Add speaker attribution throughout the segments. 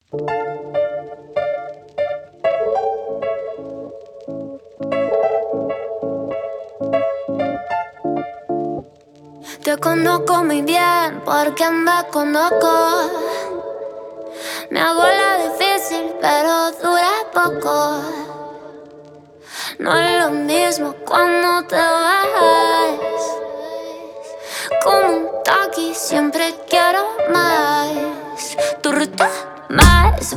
Speaker 1: Te conozco muy bien porque me conozco. Me hago la difícil, pero dura poco. No es lo mismo cuando te vas. Como un taqui, siempre quiero más. Tu ruta, más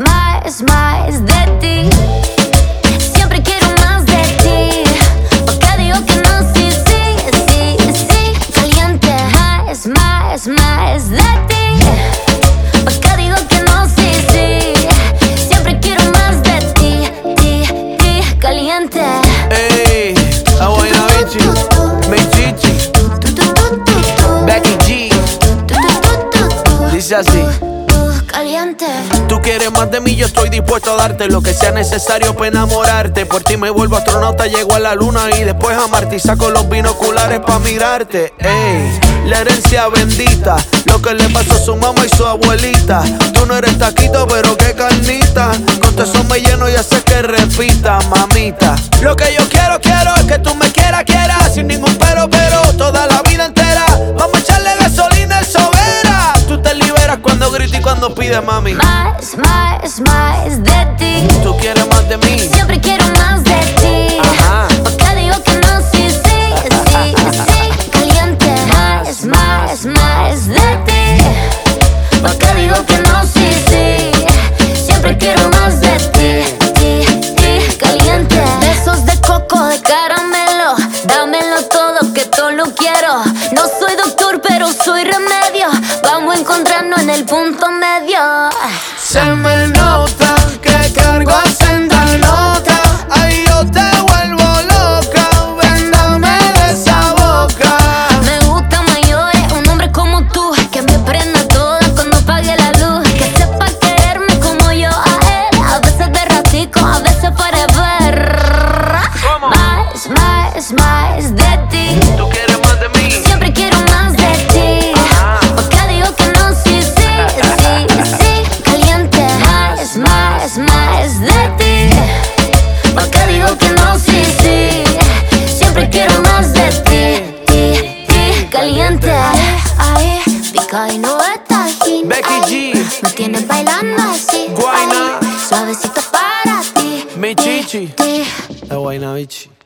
Speaker 1: de ti. Siempre quiero más de ti. Porque digo que no, sí, caliente, más de ti. Porque digo que no, sí, siempre quiero más de ti, caliente.
Speaker 2: Ey, agua y Navichi, Mechichi, Becky G. Dice así.
Speaker 1: Caliente.
Speaker 2: Tú quieres más de mí, yo estoy dispuesto a darte lo que sea necesario para enamorarte. Por ti me vuelvo astronauta, llego a la luna y después a Marte y saco los binoculares pa' mirarte. Ey, la herencia bendita, lo que le pasó a su mamá y su abuelita. Tú no eres taquito, pero qué carnita. Con todo eso me lleno y haces que repita, mamita. Lo que yo quiero es que tú me quieras, sin ningún pero, toda la vida entera. Vamos a echarle gasolina al sobera. Tú te liberas cuando gritas y cuando pides, mami.
Speaker 1: Más de ti.
Speaker 2: Tú quieres más de mí.
Speaker 1: Siempre quiero más de ti.
Speaker 2: Ajá.
Speaker 1: Porque digo que no, sí, caliente. Más de ti. Porque digo que no, sí, siempre quiero más de ti, caliente. Besos de coco, de caramelo, dámelo todo que todo lo quiero. No soy doctor, pero soy remedio. Vamos a encontrarnos en el punto medio.
Speaker 2: Se me nota que cargo senda nota. Ay, yo te vuelvo loca. Ven, dame de esa boca.
Speaker 1: Me gusta mayores, un hombre como tú, que me prenda toda cuando apague la luz. Que sepa quererme como yo a él. A veces de ratico, a veces forever.
Speaker 2: ¿Cómo?
Speaker 1: Más de ti.
Speaker 2: Tú quieres más de mí.
Speaker 1: Siempre quiero más de ti.
Speaker 2: Ajá.
Speaker 1: Porque digo que no, sí, caliente. Más de ti. Porque digo que no, sí, siempre quiero más de ti, caliente. Ay, pica y no está aquí.
Speaker 2: Becky G.
Speaker 1: Me tienes bailando así.
Speaker 2: Guayna.
Speaker 1: Ay, suavecito para ti.
Speaker 2: Mechichi.
Speaker 1: Ti.
Speaker 2: Agua y Navichi.